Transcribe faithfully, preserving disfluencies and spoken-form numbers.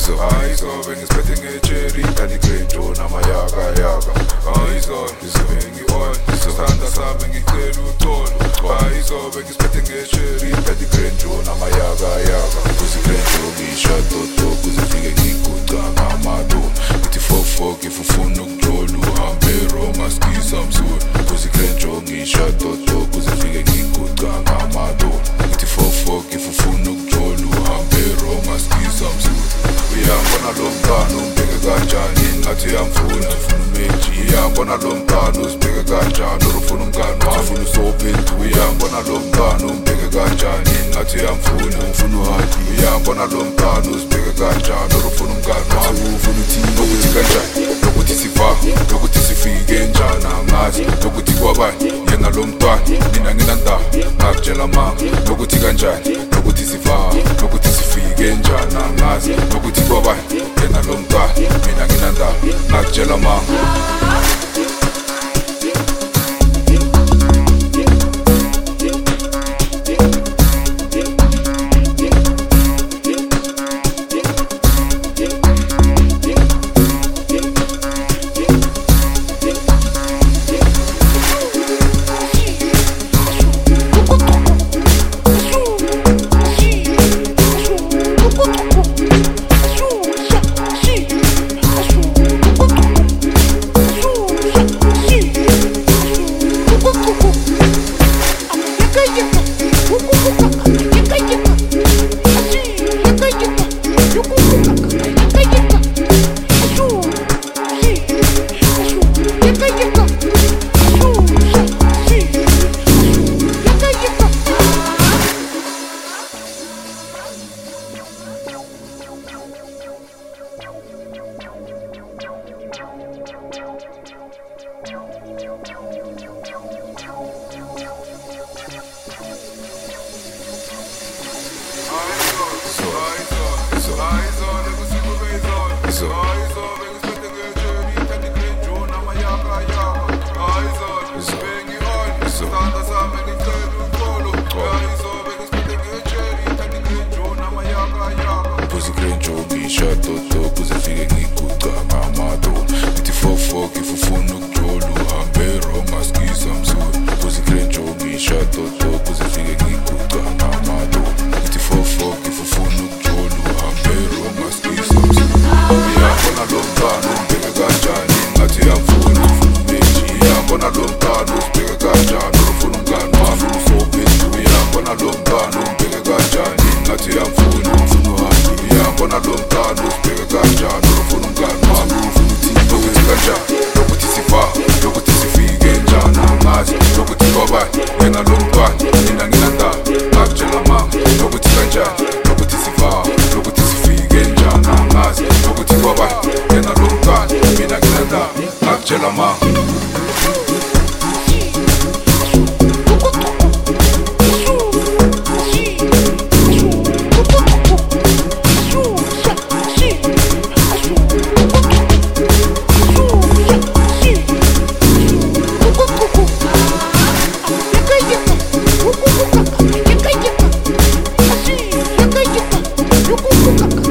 Ayizolo bengisiphethe nge-cherry kanti Grenjo namayaka yaka. Ayizolo bengi-on sithanda sami ngicela uxolo. Ayizolo bengisiphethe nge-cherry kanti Grenjo namayaka yaka. Kuze Grenjo ngisha toto kuze fike ngiguca ngamado. Uthi fofo if ufuna ukujola uhambe Roma ski Samsung. Kuze Grenjo ngisha toto kuze fike ngiguca ngamado. Uthi fofo if ufuna ukujola uhambe Roma ski Samsung. Uyambona lo mntwana umbheke kanjani ngathi uyamfuna ufuna umeji. Uyambona lo mntwana uzibheke kanjani ufuna umngani wami ufuna usophendi. Uyambona lo mntwana umbheke kanjani ngathi uyamfuna ufuna uhaki. Uyambona lo mntwana uzibheke kanjani ufuna umngani wami ufuna uthini nokuthi kanjani nokuthi siva nokuthi sifike njani angazi nokuthi kwabani yena lo mntwana mina nginandaba ngakutshela mama nokuthi kanjani nokuthi siva nokuthi sifike njani angazi nokuthi kwabani yena lo mntwana mina nginandaba ngakutshela mama. Pussy Grenjo ngisha toto kuze fike ngiguca ngamado. Uthi fofo if ufuna ukujola uhambe Roma ski Samsung. Pussy Grenjo ngisha toto kuze fike ngiguca ngamado. Uthi fofo if ufuna ukujola uhambe Roma ski Samsung. Uyambona lo mntwana umbheke kanjani ngathi uyamfuna ufuna umeji. Uyambona lo mntwana uzibheke kanjani ufuna umngani wami usophendi. Uyambona lo mntwana umbheke kanjani ngathi uyamfuna ufuna uhaki. Uyambona lo mntwana uzibheke kanjani ufuna umngani wami ufuna uthini nokuthi kanjani nokuthi siva nokuthi sifike njani angazi nokuthi kwabani yena lo mntwana mina nginandaba ngakutshela mama nokuthi kanjani nokuthi siva nokuthi sifike njani angazi nokuthi kwabani yena lo mntwana mina nginandaba ngakutshela mama. You